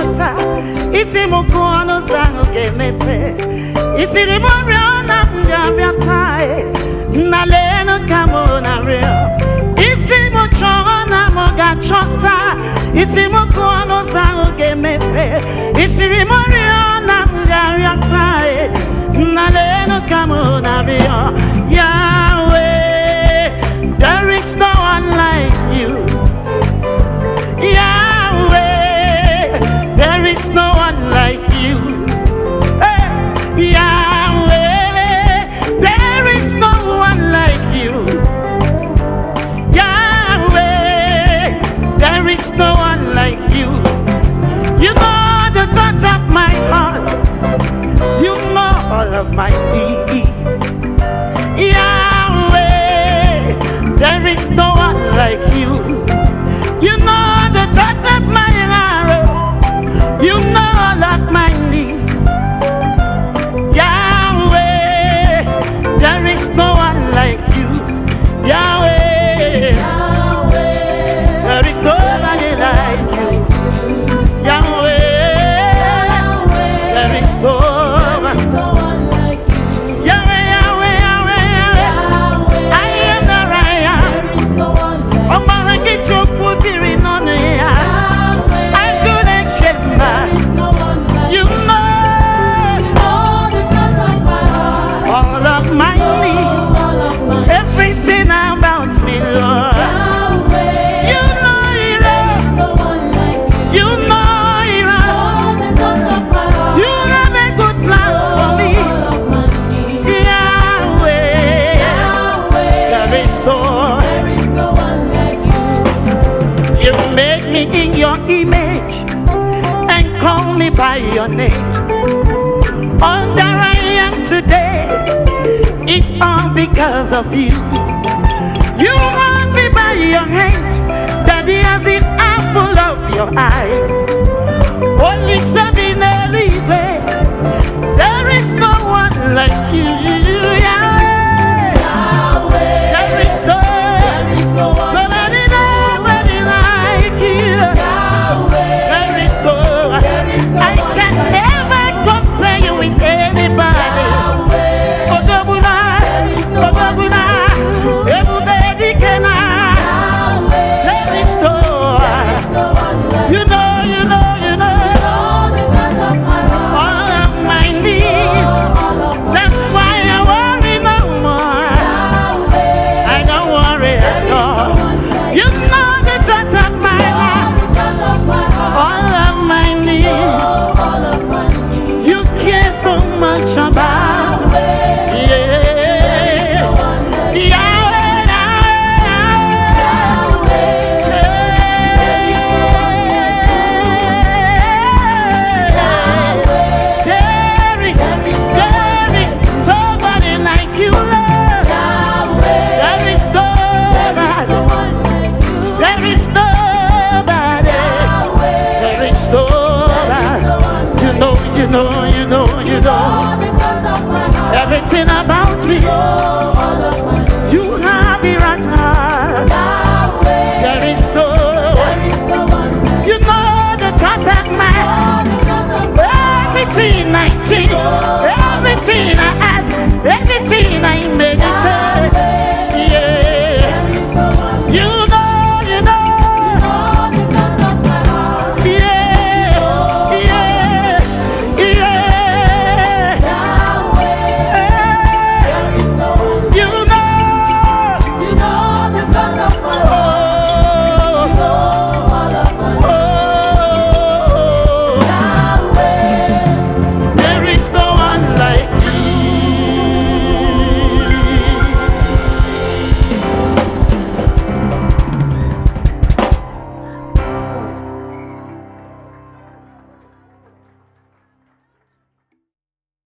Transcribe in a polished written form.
gachota. Isi mukono zangu gemepe. Isi rimoriona mgaviatae. Naleno kamo na rio. Isi muchona mgachota. Isi mukono zangu gemepe. Isi rimoriona mgaviatae. Naleno kamo na rio. Yahweh, there is no one like you. Yahweh, there is no one like you. Hey, Yahweh, there is no one like you. Yahweh, there is no one like you. You know the touch of my heart. You know all of my needs. Yahweh, there is no one like you. You know the touch of my heart. You know all of my needs. Yahweh, there is no one like you. Yahweh, there is nobody like you. Yahweh, there is no one like you. Yahweh, Yahweh, Yahweh, Yahweh, I am the Raya. There is no one like you. Oh, my kids are putting on it. I'm good at shaking my. You know the touch of my heart. All of my needs. Everything about me, Lord. You know it all. You know it all. You have a good plans for me. Yahweh, there is no one like you. You made me in your image and call me by your name. All that I am today, it's all because of you. You hold me by your hands, Daddy, as the apple of your eyes. Only serving a living, there is no one like you. Yahweh, there is no one. Nobody like you. There is no one. I can never compare you with anybody. Odobuna, everybody can. There is no one. You know. All of my needs. That's why I worry no more. I don't worry at all. You know the touch of my heart. All of my needs. You care so much about me. Yeah. You know everything about me.